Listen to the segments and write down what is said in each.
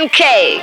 МК,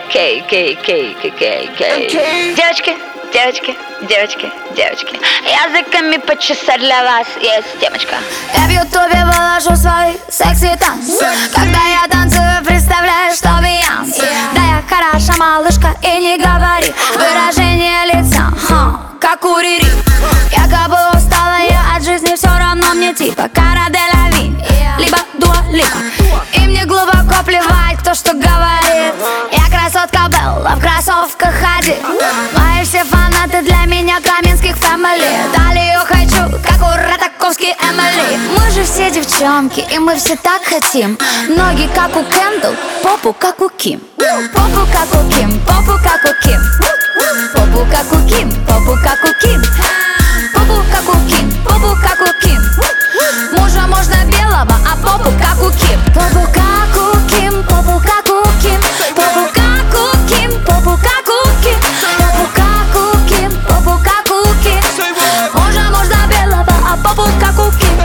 Девочки, девочки, девочки, девочки, языками почесать для вас есть темочка. Я в ютубе выложу свой секси танц. Когда я танцую, представляю, что Бейонс. Да я хороша малышка и не говори. Выражение лица, как у Рири. Якобы устала я от жизни, все равно мне типа Кара де ла Ви, либо Дуа Липа. И мне глубоко плевать, кто что говорит. Я красотка Белла, в кроссовках ходит. Мои все фанаты для меня Каменских фэмили. Талию хочу, как у Ратаковский Эмили. Мы же все девчонки, и мы все так хотим. Ноги как у Кендалл, попу как у Ким. Попу как у Ким, попу как у Ким. Попу как у Ким, попу как у Ким. Попу как у Ким, попу как у Ким. Мужа можно белого, а попу как у Ким. Попу как у Ким, попу как у Ким. Попу как у Ким, попу как у Ким. Попу как у Ким, попу как у Ким. Мужа можно белого, а попу как у Ким.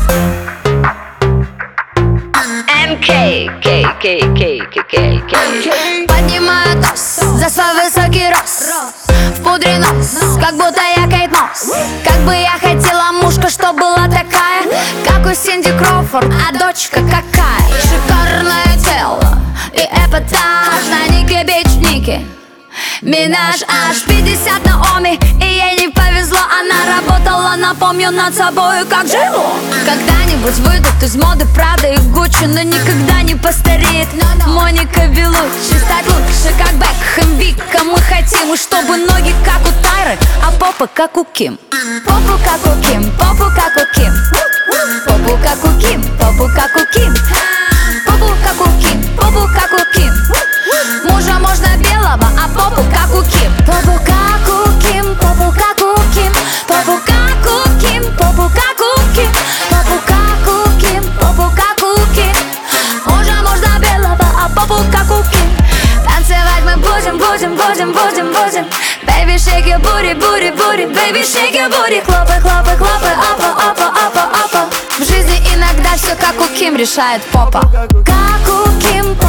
Поднимаю тос за свой высокий рост. В пудре нос, как будто я Кейт Мосс. Как бы я хотела мушка, что была такая, как у Синди Кроуфорд, а дочка какая. Шикарное тело и эпатаж на Нике Бич Ники Минаж аж 50 на Оми. И ей не повезло, она работала, напомню, над собой, как жило. Когда-нибудь выйдут из моды Прада и Гуччи, но никогда не постареет Моника Белуччи. Стать лучше, как Бекхэм, Вика. Мы хотим, чтобы ноги как у Тайры, а попа как у Ким. Попу как у Ким, попу как у Ким. Попу как у Ким, попу как у Ким. Попу как у Ким, попу как у Ким. Мужа можно белого, а попу как у Ким. Попу как у Ким, попу как у Ким. Попу как у Ким, попу как у Ким. Попу как у Ким, попу как у Ким. Мужа можно белого, а попу как у Ким. Танцевать мы будем. Baby, shake your booty, booty, booty. Baby, shake your booty. Хлопай, апа, апа. В жизни иногда все как у Ким решает попа. Как у Ким,